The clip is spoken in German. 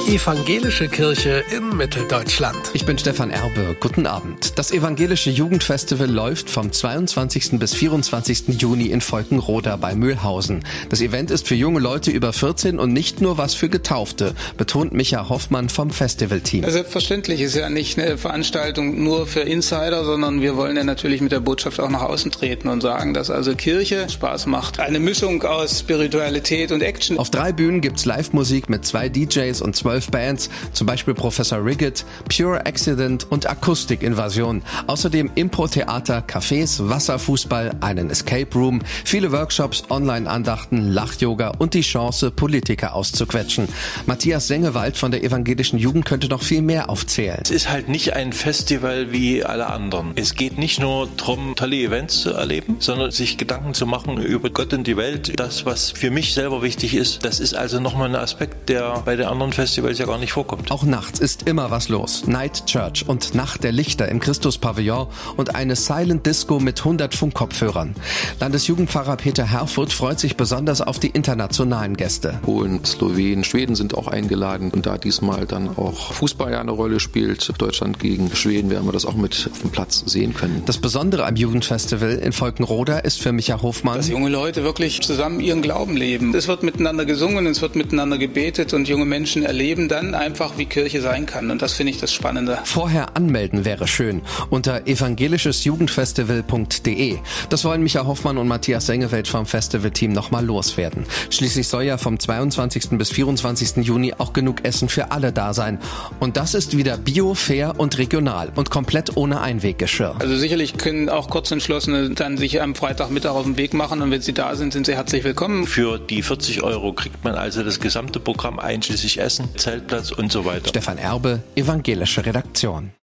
Evangelische Kirche in Mitteldeutschland. Ich bin Stefan Erbe. Guten Abend. Das Evangelische Jugendfestival läuft vom 22. bis 24. Juni in Volkenroda bei Mühlhausen. Das Event ist für junge Leute über 14 und nicht nur was für Getaufte, betont Micha Hoffmann vom Festivalteam. Selbstverständlich ist ja nicht eine Veranstaltung nur für Insider, sondern wir wollen ja natürlich mit der Botschaft auch nach außen treten und sagen, dass also Kirche Spaß macht. Eine Mischung aus Spiritualität und Action. Auf 3 Bühnen gibt's Live-Musik mit 2 DJs und 12 Bands, zum Beispiel Professor Riggett, Pure Accident und Akustikinvasion. Außerdem Impro-Theater, Cafés, Wasserfußball, einen Escape Room, viele Workshops, Online-Andachten, Lach-Yoga und die Chance, Politiker auszuquetschen. Matthias Sengewald von der Evangelischen Jugend könnte noch viel mehr aufzählen. Es ist halt nicht ein Festival wie alle anderen. Es geht nicht nur darum, tolle Events zu erleben, sondern sich Gedanken zu machen über Gott und die Welt. Das, was für mich selber wichtig ist, das ist also nochmal ein Aspekt, der bei den anderen Festivals ja gar nicht vorkommt. Auch nachts ist immer was los. Night Church und Nacht der Lichter im Christus-Pavillon und eine Silent Disco mit 100 Funkkopfhörern. Landesjugendpfarrer Peter Herfurth freut sich besonders auf die internationalen Gäste. Polen, Slowenen, Schweden sind auch eingeladen. Und da diesmal dann auch Fußball ja eine Rolle spielt, Deutschland gegen Schweden, werden wir das auch mit auf dem Platz sehen können. Das Besondere am Jugendfestival in Volkenroda ist für Micha Hoffmann, dass junge Leute wirklich zusammen ihren Glauben leben. Es wird miteinander gesungen, es wird miteinander gebetet und junge Menschen erleben dann einfach, wie Kirche sein kann. Und das finde ich das Spannende. Vorher anmelden wäre schön. Unter evangelischesjugendfestival.de. Das wollen Micha Hoffmann und Matthias Sengewald vom Festivalteam nochmal loswerden. Schließlich soll ja vom 22. bis 24. Juni auch genug Essen für alle da sein. Und das ist wieder bio, fair und regional und komplett ohne Einweggeschirr. Also sicherlich können auch Kurzentschlossene dann sich am Freitagmittag auf den Weg machen und wenn sie da sind, sind sie herzlich willkommen. Für die 40 € kriegt man also das gesamte Programm einschließlich Essen, Zeltplatz und so weiter. Stefan Erbe, Evangelische Redaktion.